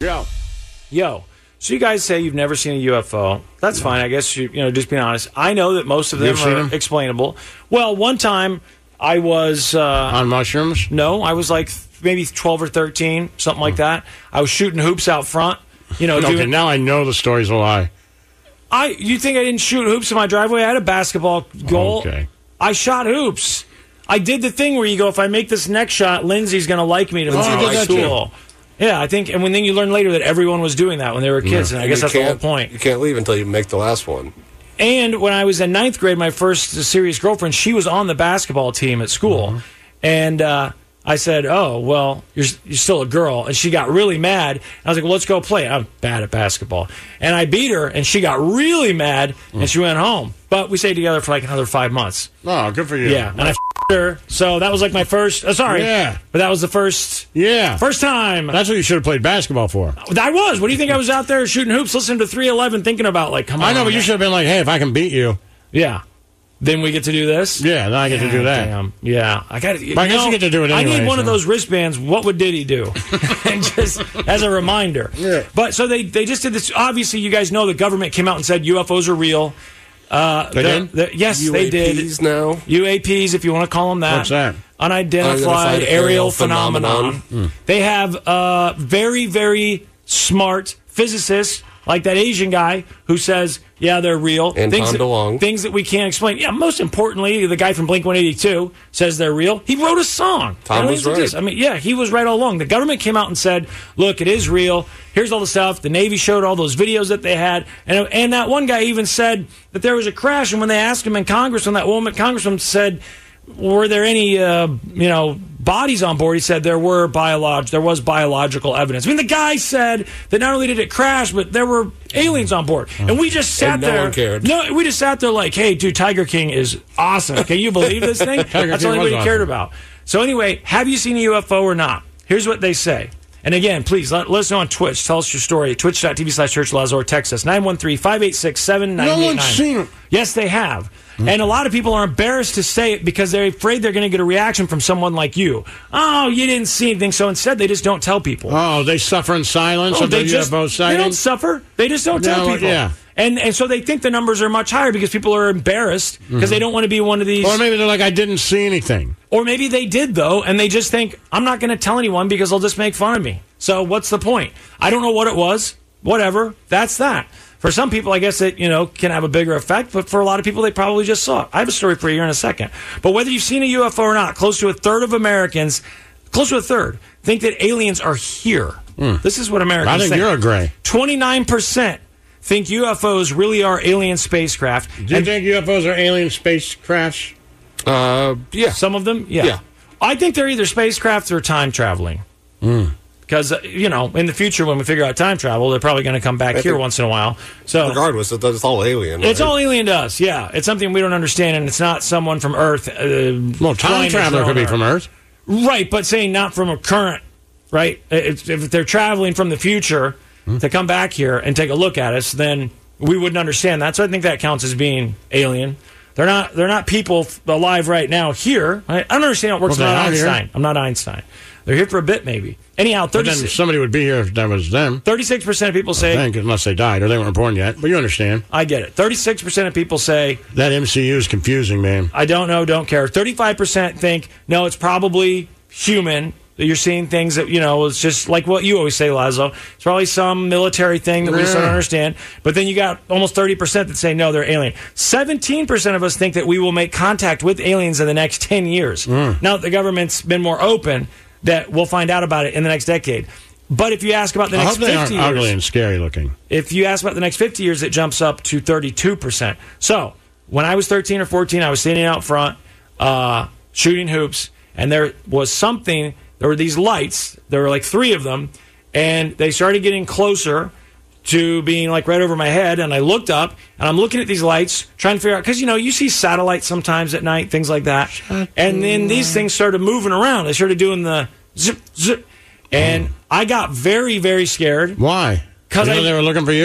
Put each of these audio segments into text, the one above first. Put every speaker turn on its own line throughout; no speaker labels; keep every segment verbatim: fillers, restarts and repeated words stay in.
Yo.
Yo. So you guys say you've never seen a U F O. That's no. fine. I guess, you, you know, just being honest. I know that most of them
You've
are
them?
explainable. Well, one time I was... Uh,
on mushrooms?
No, I was like maybe twelve or thirteen, something like that. I was shooting hoops out front. You know,
okay,
doing,
now I know the story's a lie.
I. You think I didn't shoot hoops in my driveway? I had a basketball goal.
Okay.
I shot hoops. I did the thing where you go, if I make this next shot, Lindsay's going to like me to
oh,
my school. Yeah, I think, and when then you learn later that everyone was doing that when they were kids, yeah. and I guess
you
that's the whole point.
You can't leave until you make the last one.
And when I was in ninth grade, my first serious girlfriend, she was on the basketball team at school, mm-hmm. and uh, I said, "Oh, well, you're you're still a girl," and she got really mad. And I was like, "Well, let's go play." I'm bad at basketball, and I beat her, and she got really mad, mm. and she went home. But we stayed together for like another five months.
Oh, good for you.
Yeah, and I f***ed her. So that was like my first. Uh, sorry,
yeah,
but that was the first.
Yeah,
first time.
That's what you should have played basketball for.
I was. What do you think I was out there shooting hoops, listening to three eleven, thinking about like, come on.
I know, but
man.
you should have been like, hey, if I can beat you.
Yeah. Then we get to do this?
Yeah, then I get
yeah,
to do that.
Damn. Yeah. I got
to. I guess know, you get to do it anyway.
I need one
so.
of those wristbands. What would Diddy do? And just as a reminder.
Yeah.
But so they, they just did this. Obviously, you guys know the government came out and said U F Os are real. Uh,
they
the,
did?
The, yes,
U A Ps
they did.
now?
U A Ps, if you want to call them that.
What's that?
Unidentified,
Unidentified
aerial,
aerial
phenomenon.
phenomenon.
Mm. They have uh, very, very smart physicists, like that Asian guy who says, yeah, they're real.
And
things
Tom
that,
DeLonge.
Things that we can't explain. Yeah, most importantly, the guy from Blink one eighty-two says they're real. He wrote a song.
Tom was right.
Exist. I mean, yeah, he was right all along. The government came out and said, look, it is real. Here's all the stuff. The Navy showed all those videos that they had. And, and that one guy even said that there was a crash. And when they asked him in Congress, when that woman, Congressman said, were there any, uh, you know, bodies on board? He said there were biolog- there was biological evidence. I mean, the guy said that not only did it crash, but there were aliens on board, and we just sat
and no
there.
One cared.
No, we just sat there like, "Hey, dude, Tiger King is awesome. Can you believe this thing?" That's all anybody awesome. cared about. So anyway, have you seen a U F O or not? Here's what they say. And again, please let, let us know on Twitch. Tell us your story. Twitch.tv slash Church Lazo or text us nine one three, five eight six, seven nine eight nine.
No one's seen it.
Yes, they have. And a lot of people are embarrassed to say it because they're afraid they're going to get a reaction from someone like you. Oh, you didn't see anything. So instead, they just don't tell people.
Oh, they suffer in silence?
Oh,
of
they,
the
just,
U F O
they don't suffer. They just don't tell
no,
people.
Yeah.
And and so they think the numbers are much higher because people are embarrassed because mm-hmm. they don't want to be one of these.
Or maybe they're like, I didn't see anything.
Or maybe they did, though, and they just think, I'm not going to tell anyone because they'll just make fun of me. So what's the point? I don't know what it was. Whatever. That's that. For some people, I guess it, you know, can have a bigger effect, but for a lot of people, they probably just saw it. I have a story for you here in a second. But whether you've seen a U F O or not, close to a third of Americans, close to a third, think that aliens are here. Mm. This is what Americans think.
I think you're a gray.
twenty-nine percent think U F Os really are alien spacecraft.
Do you and think U F Os are alien spacecrafts?
Uh, yeah.
Some of them, yeah.
Yeah.
I think they're either spacecraft or time traveling.
Mm.
Because, uh, you know, in the future, when we figure out time travel, they're probably going to come back I here once in a while. So,
regardless, it's all alien. Right?
It's all alien to us, yeah. It's something we don't understand, and it's not someone from Earth. Uh,
well, time traveler could be
Earth.
from Earth.
Right, but saying not from a current, right? If, if they're traveling from the future hmm. to come back here and take a look at us, then we wouldn't understand that. So I think that counts as being alien. They're not They're not people alive right now here. I, I don't understand how it works.
Well,
I'm not Einstein.
Here.
I'm not Einstein. They're here for a bit, maybe. Anyhow, thirty-six
But then somebody would be here if that was them.
thirty-six percent of people say...
I think, unless they died or they weren't born yet. But you understand.
I get it. thirty-six percent of people say...
That M C U is confusing, man.
I don't know, don't care. thirty-five percent think, no, it's probably human. That you're seeing things that, you know, it's just like what you always say, Lazo. It's probably some military thing that we just don't understand. But then you got almost thirty percent that say, no, they're alien. seventeen percent of us think that we will make contact with aliens in the next ten years.
Mm.
Now that the government's been more open, that we'll find out about it in the next decade. But if you ask about the
I
next
hope they
fifty
aren't
years...
ugly and scary looking.
If you ask about the next fifty years, it jumps up to thirty-two percent. So, when I was thirteen or fourteen, I was standing out front, uh, shooting hoops, and there was something... There were these lights. There were like three of them, and they started getting closer to being like right over my head. And I looked up, and I'm looking at these lights, trying to figure out, because, you know, you see satellites sometimes at night, things like that. Shut and then these things started moving around. They started doing the zip, zip. And mm. I got very, very scared.
Why? Because
you know
they were looking for you?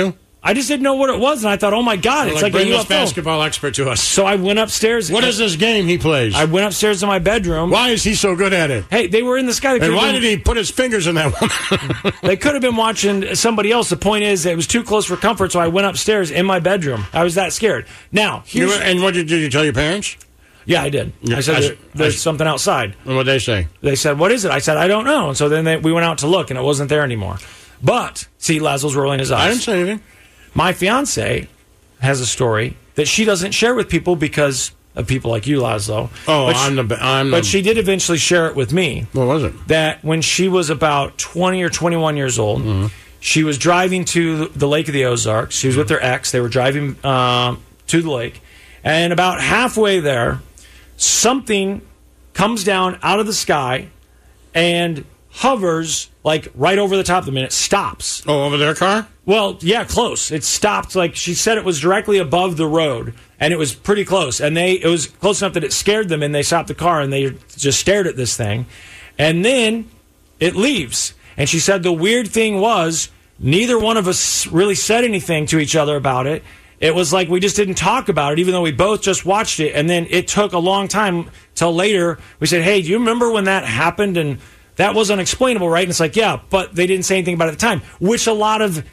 I just didn't know what it was, and I thought, oh my god, it's
like,
like,
bring
a U
this
F O.
basketball expert to us.
So I went upstairs.
What is this game he plays?
I went upstairs to my bedroom.
Why is he so good at it?
Hey, they were in the sky. They
And why
been,
did he put his fingers in that one?
They could have been watching somebody else. The point is, it was too close for comfort, so I went upstairs in my bedroom. I was that scared. Now,
You
here's,
were- and what did, did you tell your parents?
yeah, I did.
Yeah,
I said
I-
there, there's
I-
something outside.
And what they say?
They said, what is it? I said, I don't know. And so then they, we went out to look, and it wasn't there anymore. But, see, Laszlo's rolling his eyes.
I didn't say anything.
My fiance has a story that she doesn't share with people because of people like you, Laszlo.
Oh,
but
I'm
she,
the. I'm the,
But she did eventually share it with me.
What was it?
That when she was about twenty or twenty-one years old,
Mm-hmm.
she was driving to the Lake of the Ozarks. She was with her ex. They were driving um, to the lake. And about halfway there, something comes down out of the sky and hovers like right over the top of them, and it stops.
Oh, over their car?
Well, yeah, close. It stopped. Like she said, it was directly above the road, and it was pretty close. And they, it was close enough that it scared them, and they stopped the car and they just stared at this thing. And then it leaves. And she said the weird thing was neither one of us really said anything to each other about it. It was like we just didn't talk about it, even though we both just watched it. And then it took a long time till later. We said, "Hey, do you remember when that happened?" And that was unexplainable, right? And it's like, yeah, but they didn't say anything about it at the time, which a lot of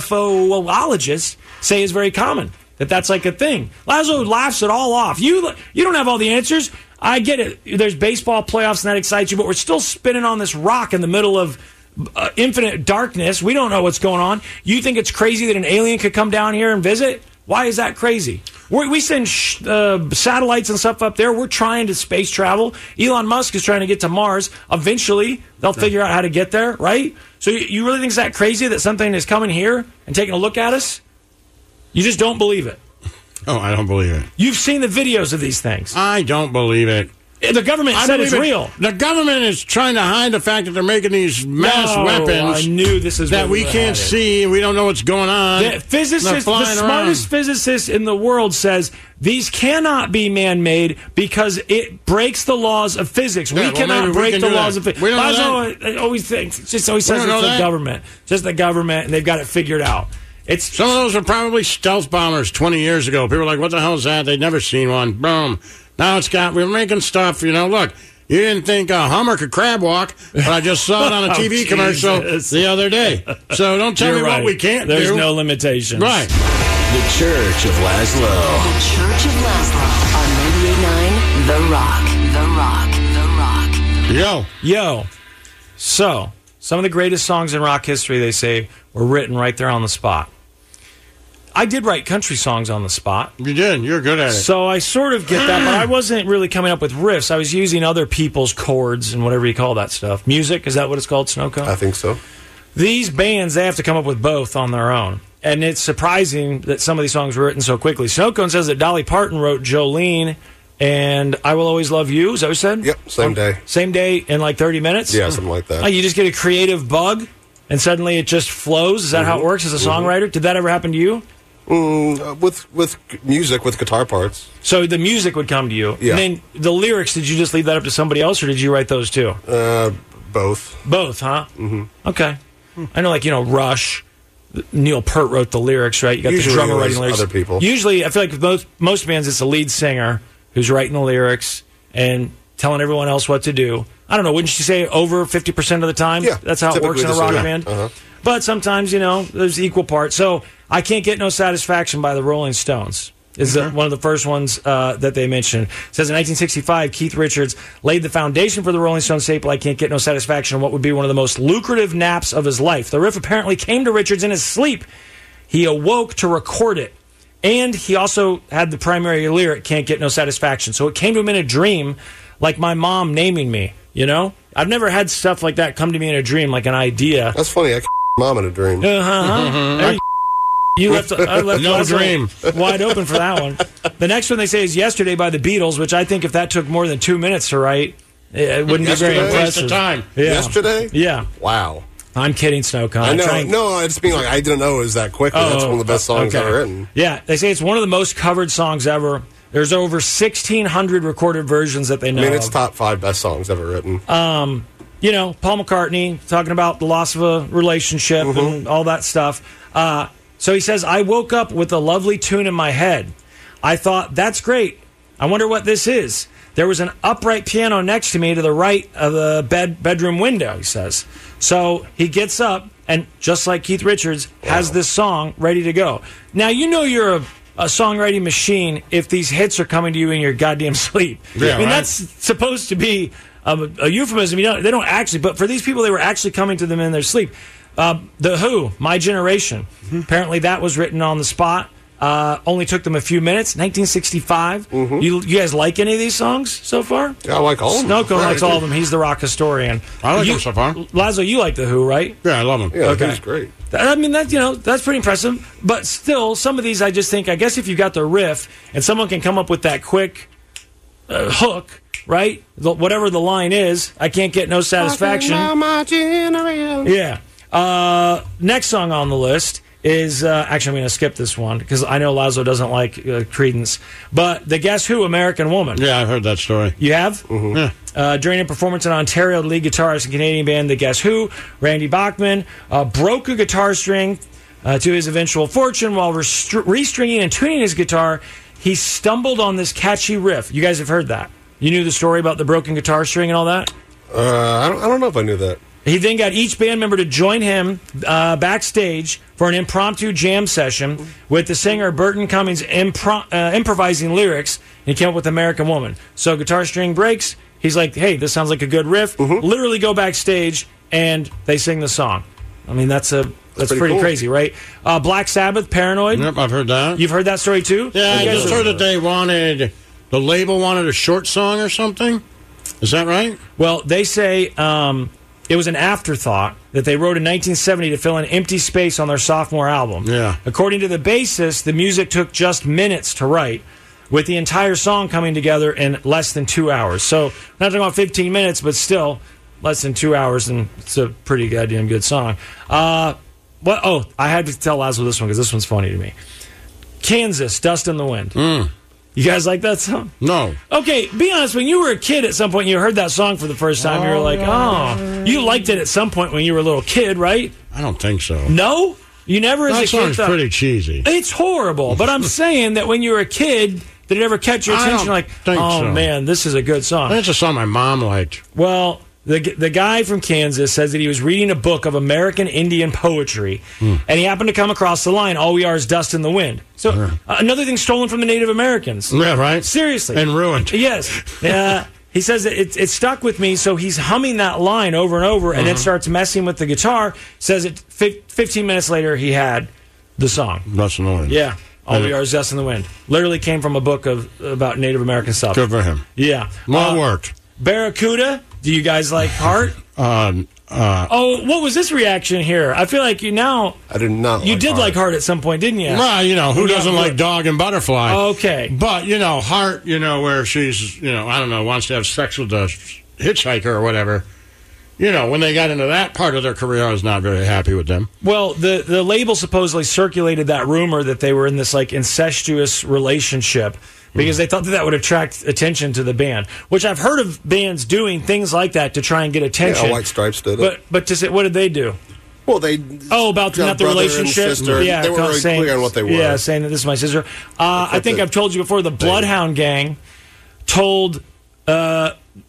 UFOologists say is very common, that that's like a thing. Laszlo laughs it all off. You you don't have all the answers. I get it. There's baseball playoffs and that excites you, but we're still spinning on this rock in the middle of uh, infinite darkness. We don't know what's going on. You think it's crazy that an alien could come down here and visit? Why is that crazy? We're, we send sh- uh, satellites and stuff up there. We're trying to space travel. Elon Musk is trying to get to Mars. Eventually, they'll figure out how to get there, right? So you, you really think it's that crazy that something is coming here and taking a look at us? You just don't believe it.
Oh, I don't believe it.
You've seen the videos of these things.
I don't believe it.
The government
I
said it's
believe it.
real.
The government is trying to hide the fact that they're making these mass
No,
weapons
I knew this is
that
where
we
were
can't
headed.
see and we don't know what's going on.
The physicist,
They're
the
flying
smartest
around.
physicist in the world says these cannot be man-made because it breaks the laws of physics.
Yeah,
we
well,
cannot
maybe we
break
can
the
do
laws
that.
of physics.
We don't know
Laszlo I always thinks, just always
We
says
don't
it's
know
the
that.
government, just the government, and they've got it figured out. It's
Some of those are probably stealth bombers twenty years ago. People were like, what the hell is that? They'd never seen one. Boom. Now it's got, we're making stuff, you know, look. You didn't think a Hummer could crab walk, but I just saw it on a T V
Oh,
commercial
Jesus.
the other day. So don't tell
You're
me
right.
what we can't
There's
do.
no limitations.
Right.
The Church of Laszlo.
The Church of Laszlo on ninety-eight point nine The Rock. The Rock. The Rock.
Yo.
Yo, so some of the greatest songs in rock history, they say, were written right there on the spot. I did write country songs on the spot.
You did. You're good at it.
So I sort of get that, but I wasn't really coming up with riffs. I was using other people's chords and whatever you call that stuff. Music, is that what it's called, Snowcone?
I think so.
These bands, they have to come up with both on their own. And it's surprising that some of these songs were written so quickly. Snowcone says that Dolly Parton wrote Jolene and I Will Always Love You. Is that what you said?
Yep, same day.
Same day in like thirty minutes?
Yeah, something like that.
Oh, you just get a creative bug and suddenly it just flows? Is that how it works as a songwriter? Did that ever happen to you?
Mm, uh, with with music, with guitar parts.
So the music would come to you.
Yeah.
And then the lyrics, did you just leave that up to somebody else or did you write those too?
Uh, both.
Both, huh? Mm-hmm. Okay. I know, like, you know, Rush, Neil Peart wrote the lyrics, right? You got
Usually
the drummer
it was
writing lyrics.
other people.
Usually, I feel like with most, most bands, it's the lead singer who's writing the lyrics and telling everyone else what to do. I don't know, wouldn't you say over fifty percent of the time?
Yeah,
That's how it works in a
typically
rock
this is-
band?
uh-huh.
But sometimes, you know, there's equal parts. So, I Can't Get No Satisfaction by the Rolling Stones is the, one of the first ones uh, that they mentioned. It says in nineteen sixty-five, Keith Richards laid the foundation for the Rolling Stones staple, I Can't Get No Satisfaction, what would be one of the most lucrative naps of his life. The riff apparently came to Richards in his sleep. He awoke to record it. And he also had the primary lyric, Can't Get No Satisfaction. So it came to him in a dream, like my mom naming me, you know? I've never had stuff like that come to me in a dream, like an idea.
That's funny. I mom in a dream.
Uh-huh. There you You left, I left
No
Laszlo
dream.
wide open for that one. The next one they say is Yesterday by the Beatles, which I think if that took more than two minutes to write, it wouldn't be very
Yesterday?
Waste
impressive.
of time.
Yeah.
Yesterday?
Yeah.
Wow.
I'm kidding, Snowcone.
I know.
Trying-
No, I just being like I didn't know it was that quick. but that's one of the best songs
okay.
ever written.
Yeah, they say it's one of the most covered songs ever. There's over sixteen hundred recorded versions that they know
I mean, it's
of.
top five best songs ever written.
You know, Paul McCartney talking about the loss of a relationship
Mm-hmm.
and all that stuff. Uh, So he says, I woke up with a lovely tune in my head. I thought, that's great. I wonder what this is. There was an upright piano next to me to the right of the bed bedroom window, he says. So he gets up and, just like Keith Richards, has this song ready to go. Now, you know you're a, a songwriting machine if these hits are coming to you in your goddamn sleep.
Yeah,
I mean,
right.
that's supposed to be a, a euphemism. You know, they don't actually, but for these people, they were actually coming to them in their sleep. Uh, the Who, My Generation. Mm-hmm. Apparently that was written on the spot. Uh, only took them a few minutes. nineteen sixty-five. Mm-hmm. You, you guys like any of these songs so far?
Yeah, I like all of them.
Snoko likes all of them. He's the rock historian.
I like
you,
them so far.
Lazo, you like the Who, right?
Yeah, I love them.
Yeah,
Okay.
he's great.
I mean, that you know, that's pretty impressive. But still, some of these, I just think, I guess if you got the riff and someone can come up with that quick uh, hook, right? The, whatever the line is, I can't get no satisfaction.
My generation.
Yeah. Uh, next song on the list is, uh, actually, I'm going to skip this one because I know Lazo doesn't like uh, Creedence. But the Guess Who, American Woman.
Yeah, I've heard that story.
You have?
Mm-hmm. Yeah.
Uh, during a performance in Ontario, the lead guitarist and Canadian band The Guess Who, Randy Bachman, uh, broke a guitar string uh, to his eventual fortune while restri- restringing and tuning his guitar. He stumbled on this catchy riff. You guys have heard that. You knew the story about the broken guitar string and all that?
Uh, I don't, I don't know if I knew that.
He then got each band member to join him uh, backstage for an impromptu jam session with the singer Burton Cummings impro- uh, improvising lyrics, and he came up with American Woman. So guitar string breaks. He's like, hey, this sounds like a good riff. Mm-hmm. Literally go backstage, and they sing the song. I mean, that's a that's, that's pretty, pretty cool. crazy, right? Uh, Black Sabbath, Paranoid.
Yep, I've heard that.
You've heard that story, too?
Yeah, I just
are...
heard that they wanted, the label wanted a short song or something. Is that right?
Well, they say... Um, It was an afterthought that they wrote in nineteen seventy to fill an empty space on their sophomore album.
Yeah.
According to the bassist, the music took just minutes to write, with the entire song coming together in less than two hours. So, not talking about fifteen minutes, but still less than two hours, and it's a pretty goddamn good song. Uh, what? Oh, I had to tell Lazo this one because this one's funny to me. Kansas, Dust in the Wind.
Mm.
You guys like that song?
No.
Okay, be honest. When you were a kid at some point, you heard that song for the first time. Oh, you were like, oh, you liked it at some point when you were a little kid, right?
I don't think so.
No? You never as
that
a kid
song's
thought,
pretty cheesy.
It's horrible, but I'm saying that when you were a kid, did it ever catch your
I
attention?
don't
Like,
think
oh,
so.
man, this is a good song.
That's a song my mom liked.
Well, the the guy from Kansas says that he was reading a book of American Indian poetry, mm. and he happened to come across the line, all we are is dust in the wind. So uh, another thing stolen from the Native Americans.
Yeah, right?
Seriously.
And ruined.
Yes. Uh, he says that it, it stuck with me, so he's humming that line over and over, and
uh-huh.
then starts messing with the guitar. Says it fifteen minutes later, he had the song.
Dust in the Wind.
Yeah. All
and
we are is dust in the wind. Literally came from a book of about Native American stuff.
Good for him.
Yeah.
Well
uh,
worked.
Barracuda. Do you guys like Heart?
Um, uh,
oh, what was this reaction here? I feel like you now.
I did not.
You
like
did
Heart.
like Heart at some point, didn't you?
Well, you know, who
Yeah,
doesn't
but-
like Dog and Butterfly?
Okay.
But, you know, Heart, you know, where she's, you know, I don't know, wants to have sex with the hitchhiker or whatever. You know, when they got into that part of their career, I was not very happy with them.
Well, the the label supposedly circulated that rumor that they were in this like incestuous relationship because they thought that that would attract attention to the band. Which I've heard of bands doing things like that to try and get attention.
Yeah, White Stripes did it.
But but to say, what did they do?
Well, they
Oh, about
yeah,
not the
brother and
relationship.
sister.
Yeah,
They were very
saying,
clear on what they were.
Yeah, saying that this is my sister. Uh, I think
that
I've told you before. The Bloodhound Gang told uh,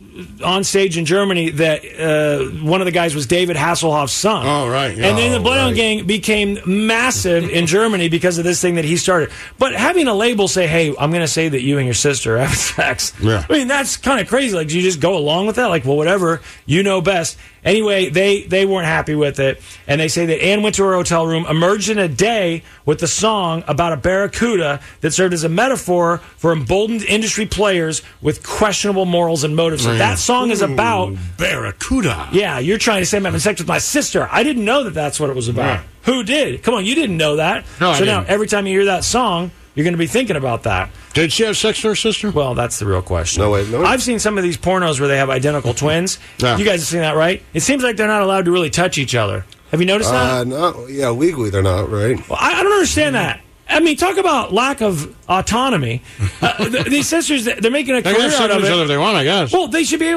on stage in Germany that uh, one of the guys was David Hasselhoff's son.
Oh, right. Yeah.
And then the
Oh,
Bloodhound
right.
Gang became massive in Germany because of this thing that he started. But having a label say, "Hey, I'm going to say that you and your sister have sex,"
Yeah.
I mean that's kind of crazy. Like, do you just go along with that? Like, well, whatever, you know best. Anyway, they, they weren't happy with it, and they say that Ann went to her hotel room, emerged in a day with the song about a barracuda that served as a metaphor for emboldened industry players with questionable morals and motives. So
Yeah.
that song is about,
Barracuda.
yeah, you're trying to say I'm having sex with my sister. I didn't know that that's what it was about.
Yeah.
Who did? Come on, you didn't know that.
No, I
so now
didn't.
every time you hear that song, you're going to be thinking about that.
Did she have sex with her sister?
Well, that's the real question.
No way, no way.
I've seen some of these pornos where they have identical twins.
Yeah.
You guys have seen that, right? It seems like they're not allowed to really touch each other. Have you noticed that?
Uh, no, yeah, legally they're not, right?
Well, I, I don't understand that. I mean, talk about lack of autonomy. Uh, th- these sisters, they're making a
They
career
can
out
have sex
of
with each other
it.
if they want, I guess.
Well, they should be able to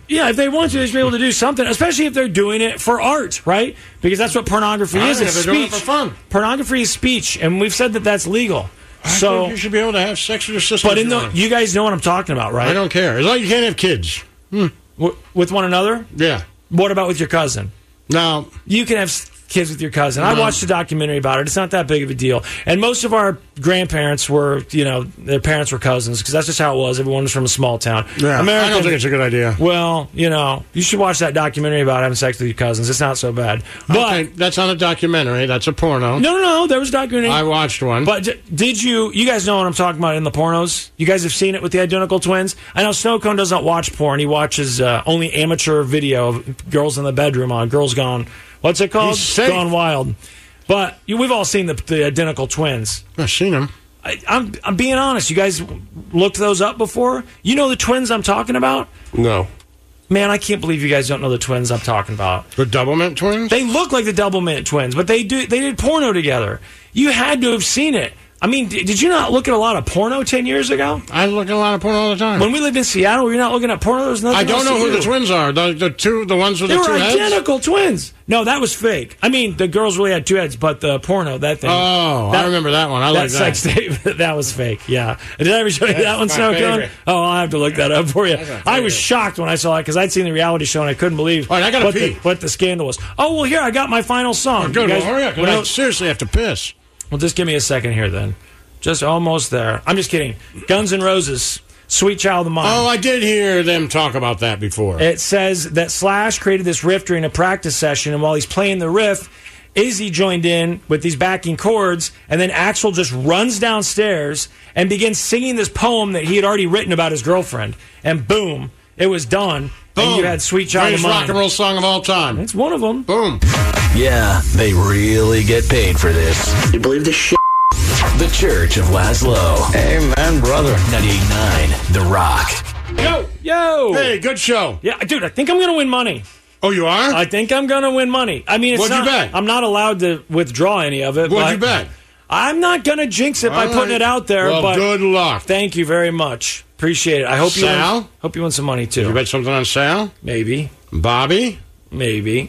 Yeah, if they want to, they should be able to do something, especially if they're doing it for art, right? Because that's what pornography
I
is.
think
It's
if they're doing
speech.
it for fun.
Pornography is speech, and we've said that that's legal.
I
so,
think you should be able to have sex with your sister.
but
if
in
you
the,
want.
you guys know what I'm talking about, right?
I don't care. As long as you can't have kids.
W- with one another?
Yeah.
What about with your cousin?
Now,
You can have s- kids with your cousin. I watched a documentary about it. It's not that big of a deal. And most of our grandparents were, you know, their parents were cousins because that's just how it was. Everyone was from a small town.
yeah,
American,
I don't think it's a good idea.
well, you know, you should watch that documentary about having sex with your cousins. It's not so bad. But
okay, that's not a documentary. That's a porno.
no, no, no. There was a documentary.
I watched one.
But d- did you? You guys know what I'm talking about in the pornos? You guys have seen it with the identical twins? I know Snowcone doesn't watch porn. He watches uh, only amateur video of girls in the bedroom on Girls Gone. What's it called?
He's safe.
Gone Wild. But you, we've all seen the, the identical twins.
I've seen them.
I, I'm, I'm being honest. You guys looked those up before? You know the twins I'm talking about?
No.
Man, I can't believe you guys don't know the twins I'm talking about.
The Doublemint twins?
They look like the Double Mint twins, but they do they did porno together. You had to have seen it. I mean, d- did you not look at a lot of porno ten years ago?
I look at a lot of porn all the time.
When we lived in Seattle, were you not looking at porno? There was nothing
I don't
else
know
to
who
do.
the twins are. The, the two, the ones with
They
the
were
two heads?
identical twins. No, that was fake. I mean, the girls really had two heads, but the porno, that thing.
Oh, I remember that one. I like
that
that.
sex tape, that was fake. Yeah. Did I ever show you that one,
my
Snowcone?
favorite.
Oh, I'll have to look that up for you.
my
I was
favorite.
shocked when I saw it because I'd seen the reality show and I couldn't believe
All right, I gotta
what,
pee.
the, what the scandal was. Oh, well, here, I got my final song.
Good,
You guys-
well, hurry up, 'cause
well,
I seriously have to piss.
well, just give me a second here then. Just almost there. I'm just kidding. Guns N' Roses, Sweet Child of Mine.
Oh, I did hear them talk about that before.
It says that Slash created this riff during a practice session, and while he's playing the riff, Izzy joined in with these backing chords, and then Axl just runs downstairs and begins singing this poem that he had already written about his girlfriend. And boom, it was done.
Boom.
And you had Sweet Child
Greatest
of
rock
Mine.
and roll song of all time.
It's one of them.
Boom.
Yeah, they really get paid for this.
You believe this shit?
The Church of Laszlo.
Amen, brother.
ninety-eight point nine The Rock.
Yo, yo.
Hey, good show.
Yeah, dude, I think I'm going to win money.
Oh, you are?
I think I'm going to win money. I mean, it's
What'd you
not,
bet?
I'm not allowed to withdraw any of it.
What'd
but
you bet?
I'm not going to jinx it by
All
putting
right.
it out there.
Well,
but
good luck.
Thank you very much. Appreciate it. I hope you
Sal?
win, hope you win some money too.
You bet something on Sal?
Maybe,
Bobby?
maybe,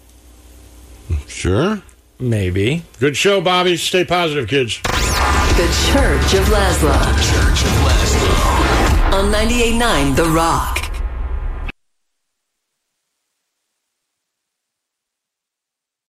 Sure.
maybe.
Good show, Bobby. Stay positive, kids.
The Church of Laszlo
Church of Laszlo.
on ninety-eight point nine The Rock.